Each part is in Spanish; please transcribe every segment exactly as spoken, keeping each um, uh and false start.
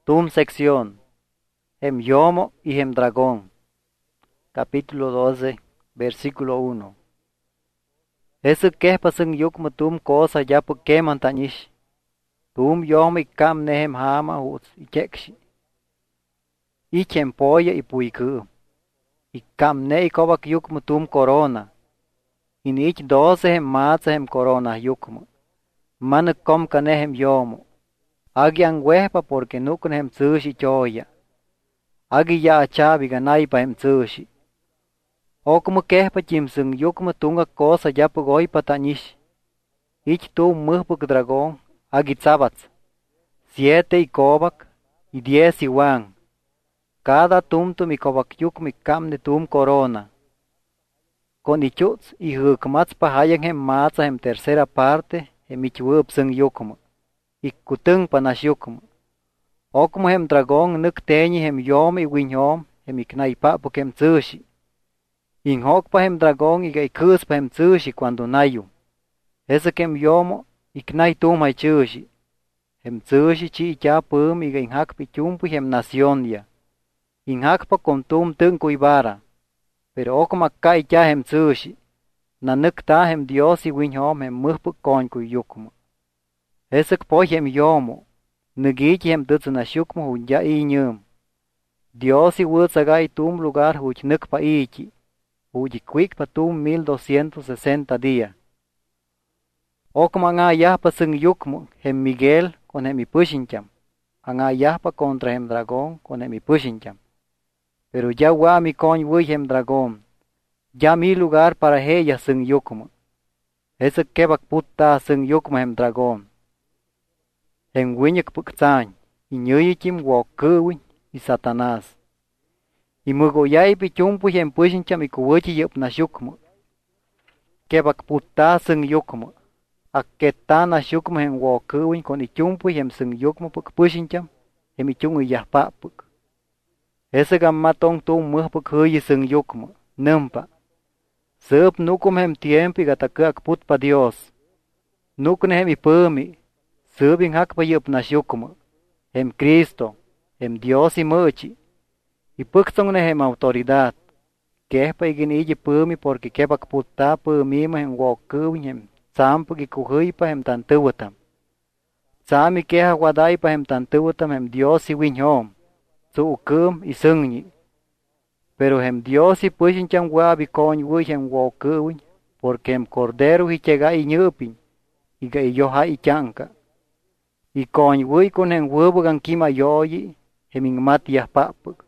Tum sección. Hem yomo y hem dragón. Capítulo doce, versículo uno. Ese quepa sing yukma tum cosa ya po keman tanish. Tum yomo y kam nehem hama huts y kekshi. Y chempoya y puiku. Y kam ne y kobak yukma tum corona. Y nich doce hem matza hem corona yukma. Man kom kanehem yomo. Agi ang wehpa porque nukun hem tsushi choya. Agi ya achabi ganay pa hem tsushi. O como kehpa chimsung yukma tunga cosa ya pagoi patanish. Ich tu muhpuk dragón, agi tzabats. Siete y kobak, y diez y wan. Cada tumtum y kobak yukmi kamne tum corona. Con ichuts y hukmats pahayan hem matza hem tercera parte, hem ichwupsung yukma. Y kutung panash yukma. O como hem dragón nuk teñi hem yom y winyom, hem iknaipa puk hem tsushi. Inhokpa hem dragón iga ikuspa hem tsushi cuando nayu. Ese kem yomo iknai tuma tsushi. Hem tsushi chi ya pum iga inhakpa chumpu hem nación ya. Inhakpa con tum tunku ibara. Pero okma kai ya hem tsushi. Nanukta hem dios y winyom hem muhpu konku yukma. Ese kpo hem yomo. Nugich hem dutsunashukma hunya inyum. Dios y wutsagai tum lugar huch nukpa ichi. Uji quick patum mil doscientos sesenta días. Okma nga yahpa sung yukmu hem Miguel con hem ipushincham. Anga yahpa contra hem dragón con hem ipushincham. Pero ya wami con wuy hem dragón. Ya mi lugar para ella sung yukmu. Ese kebak putta sung yukmu hem dragón. Hem winyek pukzany. Inyuyichim wokuwin y Satanás. Y mugoyay pichumpu hem pushincham y kuwachi yup na shukmu. Kebak putta sung yukmu. Aketa na shukmu hem wokuwin con ichumpu hem sung yukmu puk pushincham. Hem ichungu yahpapuk. Ese gammatong tum muhpuk huyi sung yukmu. Numpa. Sup nukum hem tiempo y gatakuak putpa Dios. Nukun hem ipumi. Sup inhakpa yup na shukmu. Hem Cristo. Hem Dios y muchi. Y puxton hem autoridad. Kehpa igin iji pumi porque kebak putta pumima hem wokuwin hem tsampu gi kuhuypa hem tantuwatam. Tsami keha wadaypa hem tantuwatam hem Dios y winyom. Su ukum y sungni. Pero hem Dios y pushincham wabi kony wuy hem wokuwin porque hem cordero hi chega y nyupin. Iga i yoha i chanka. Y kony wuy kun hem wubugan kima yoyi hem ingmat yahpapuk.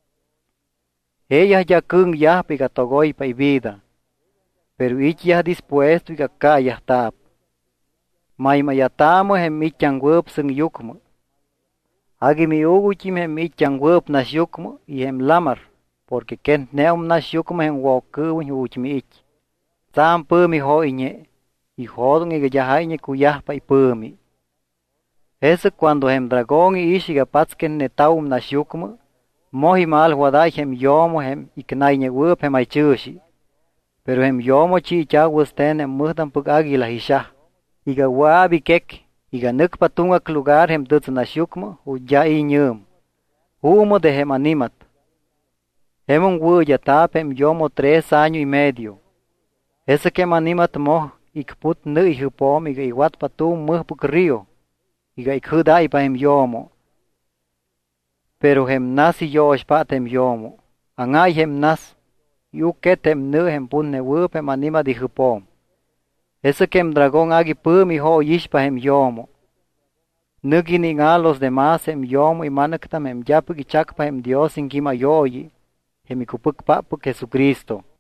Ella ya kung yahpi gatogoy pa vida. Pero ich ya dispuesto y ka yahtap. Maima yatamo hem ichan wup sung yukmo. Agi mi uguchim hem ichan wup nas yukmo y hem lamar. Porque kent neum nas yukmo hem wokuwin uchmi ich. Tsam pumi ho iñe. Y hodon iga yahayne kuyahpa y pumi. Ese cuando hem dragón y ishiga patsken netaum nas yukmo. Mohi mal huaday hem yomo hem iknayne wup hem ay chushi. Pero hem yomo chi chawusten hem muhdan puk agila hishah. Iga wabi kek. Iga nuk patungak lugar hem dutsunashukmo u ya inyum. Humo de hem animat. Hem un wu yatap hem yomo tres año y medio. Ese kem animat moh ikput nu ihupom iga iwat patung muhpuk río. Iga ikhuday pa hem yomo. Pero hem nasi yosh pat hem yomo. Angay hem nas. Yuket hem nu hem punne wup hem anima di hupom. Ese kem dragón agi pumi ho yishpa hem yomo. Nugini nga los demás hem yomo y manaktam hem yapuk ichakpa hem Dios in kima yoyi. Hem ikupuk papuk Jesucristo.